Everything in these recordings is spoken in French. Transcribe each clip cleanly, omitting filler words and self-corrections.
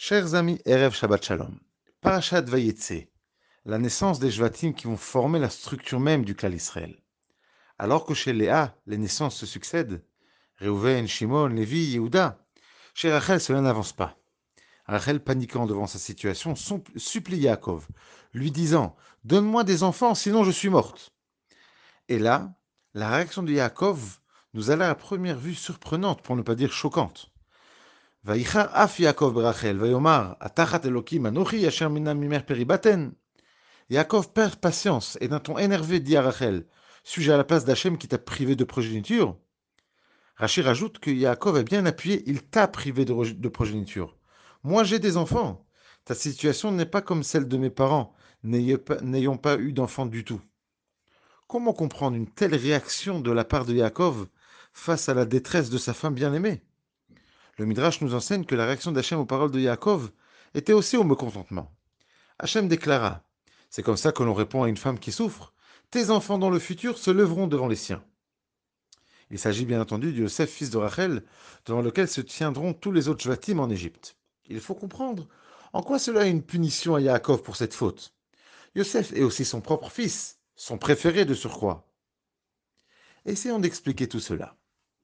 Chers amis, Erev Shabbat Shalom. Parashat Vayetze, la naissance des Shvatim qui vont former la structure même du clan Israël. Alors que chez Léa, les naissances se succèdent, Reuven, Shimon, Lévi, Yehuda, chez Rachel, cela n'avance pas. Rachel, paniquant devant sa situation, supplie Yaakov, lui disant « Donne-moi des enfants, sinon je suis morte ». Et là, la réaction de Yaakov nous a l'air à première vue surprenante, pour ne pas dire choquante. ויחר אף יעקב ברחל, ויאמר, התחת אלוקים אנוכי, אשר מנע ממך פרי בטן. Yaakov perd patience et d'un ton énervé dit à Rachel, suis-je à la place d'Hachem qui t'a privé de progéniture? Rachid rajoute que Yaakov est bien appuyé, il t'a privé de progéniture. Moi j'ai des enfants. Ta situation n'est pas comme celle de mes parents, n'ayant pas eu d'enfants du tout. Comment comprendre une telle réaction de la part de Yaakov face à la détresse de sa femme bien-aimée? Le Midrash nous enseigne que la réaction d'Hachem aux paroles de Yaakov était aussi au mécontentement. Hachem déclara, c'est comme ça que l'on répond à une femme qui souffre, tes enfants dans le futur se leveront devant les siens. Il s'agit bien entendu de Yosef, fils de Rachel, devant lequel se tiendront tous les autres Shvatim en Égypte. Il faut comprendre en quoi cela est une punition à Yaakov pour cette faute. Yosef est aussi son propre fils, son préféré de surcroît. Essayons d'expliquer tout cela.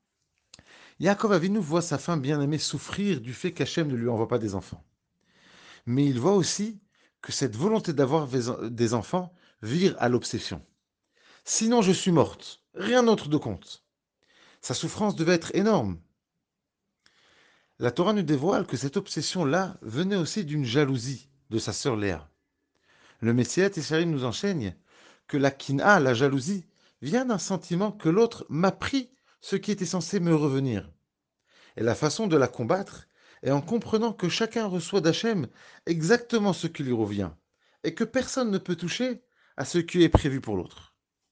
Yaakov Avinu voit sa femme bien-aimée souffrir du fait qu'Hachem ne lui envoie pas des enfants. Mais il voit aussi que cette volonté d'avoir des enfants vire à l'obsession. Sinon je suis morte, rien d'autre de compte. Sa souffrance devait être énorme. La Torah nous dévoile que cette obsession-là venait aussi d'une jalousie de sa sœur Léa. Le Messiah Tisharim nous enseigne que la kina, la jalousie, vient d'un sentiment que l'autre m'a pris ce qui était censé me revenir. Et la façon de la combattre est en comprenant que chacun reçoit d'Hachem exactement ce qui lui revient, et que personne ne peut toucher à ce qui est prévu pour l'autre.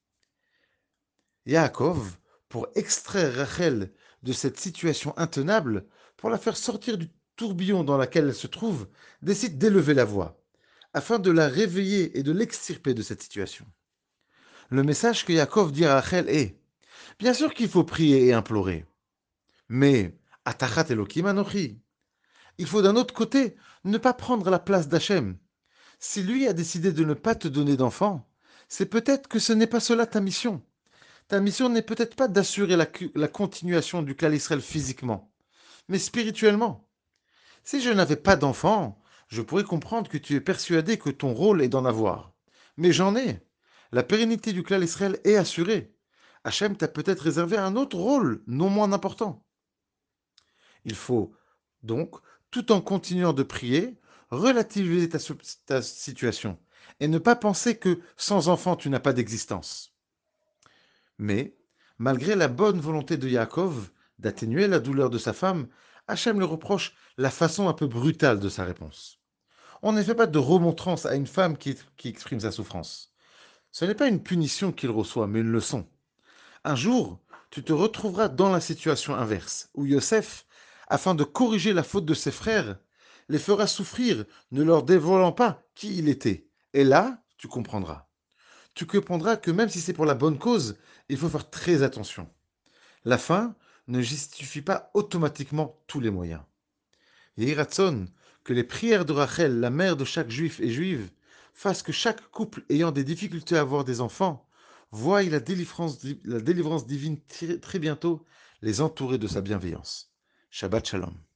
Yaakov, pour extraire Rachel de cette situation intenable, pour la faire sortir du tourbillon dans lequel elle se trouve, décide d'élever la voix, afin de la réveiller et de l'extirper de cette situation. Le message que Yaakov dit à Rachel est, bien sûr qu'il faut prier et implorer, mais Atachat Elokim Anochi. Il faut d'un autre côté ne pas prendre la place d'Hachem. Si lui a décidé de ne pas te donner d'enfant, c'est peut-être que ce n'est pas cela ta mission. Ta mission n'est peut-être pas d'assurer la continuation du clan Israël physiquement, mais spirituellement. Si je n'avais pas d'enfant, je pourrais comprendre que tu es persuadé que ton rôle est d'en avoir. Mais j'en ai. La pérennité du clan Israël est assurée. Hachem t'a peut-être réservé un autre rôle, non moins important. Il faut donc, tout en continuant de prier, relativiser ta situation et ne pas penser que sans enfant tu n'as pas d'existence. Mais, malgré la bonne volonté de Yaakov d'atténuer la douleur de sa femme, Hachem lui reproche la façon un peu brutale de sa réponse. On ne fait pas de remontrance à une femme qui exprime sa souffrance. Ce n'est pas une punition qu'il reçoit, mais une leçon. Un jour, tu te retrouveras dans la situation inverse, où Yosef, afin de corriger la faute de ses frères, les fera souffrir, ne leur dévoilant pas qui il était. Et là, tu comprendras. Tu comprendras que même si c'est pour la bonne cause, il faut faire très attention. La fin ne justifie pas automatiquement tous les moyens. Yehi Ratson, que les prières de Rachel, la mère de chaque juif et juive, fassent que chaque couple ayant des difficultés à avoir des enfants voie la délivrance divine très bientôt les entourer de sa bienveillance. Shabbat Shalom.